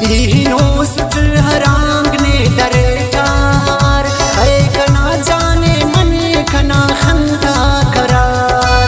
हीनो सुट हरांगने डरे ठार ऐ कना जाने मन खना खंदा करार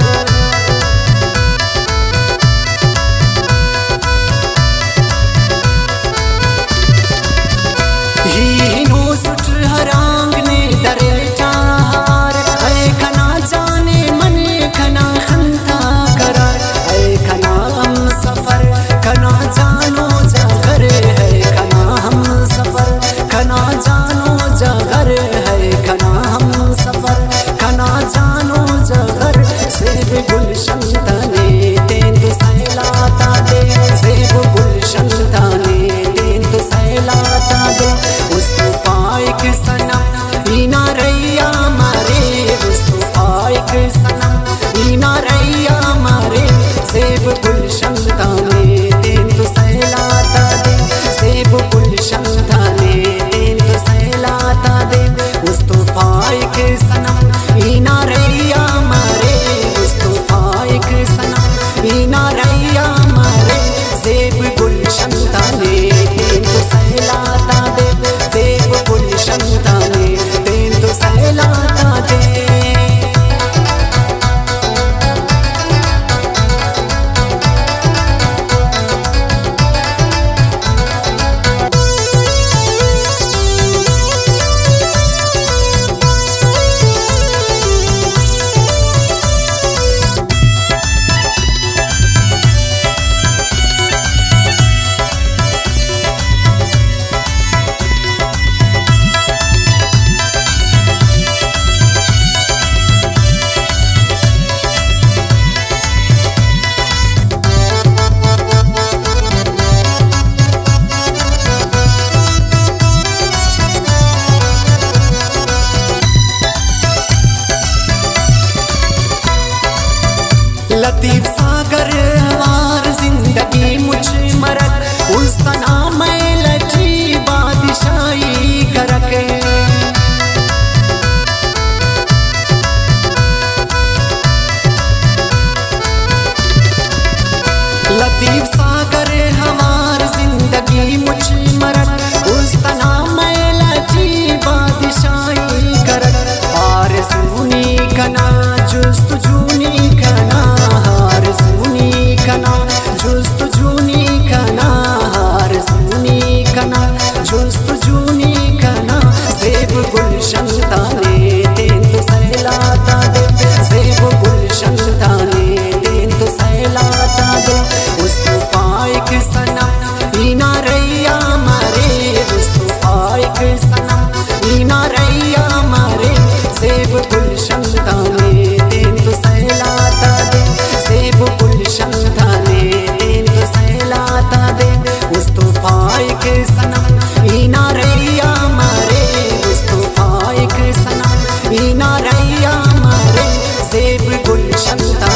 हीनो सुट हरांगने डरे ठार ऐ कना जाने मन खना खंदा करार ऐ कना हम सफर कना जानो जागर है कना हम सफर कना जानो जागर है कना हम सफर कना जानो जागर सेब गुलशन तने तेंदु सैलाता दे सेब गुलशन तने तेंदु सैलाता दे उस्तु पाइक सनम ईना रैया मारे उस्तु पाइक सनम ईना रैया मारे सेब गुलशन तने तेंदु सैलाता दे सेब गुलशन तने तेंदु सैलाता दे उस्तु पाइक सनम ईना रैया मारे उस्तु पाइक सनम ईना रैया मारे सेब गुलशन तने तेंदु सैलाता दे सेब गुलशन तने तेंदु सैलाता दे लतीफ सागर हवार जिंदगी मुझ मरक उस तना मैं लटी बादशाही करक लतीफ सागर हवार जिंदगी मुझ मरक उस तना मैं लटी बादशाही करक और सुनी कना जुस्त जूनी कना हार सुनी कना जुस्त जूनी कना हार सुनी कना जुस्त जूनी कना सेब गुलशन तने तेंदु सैलाता दे सेब गुलशन तने तेंदु सैलाता दे उस्तु पाइक सनम ईना रैया मारे उस्तु पाइक सनम ईना रैया मारे सेब गुलशन तने तेंदु सैलाता दे सेब गुलशन तने तेंदु सैलाता दे उस्तु पाइक सनम ईना रैया मारे उस्तु पाइक सनम ईना रैया मारे सेब गुलशन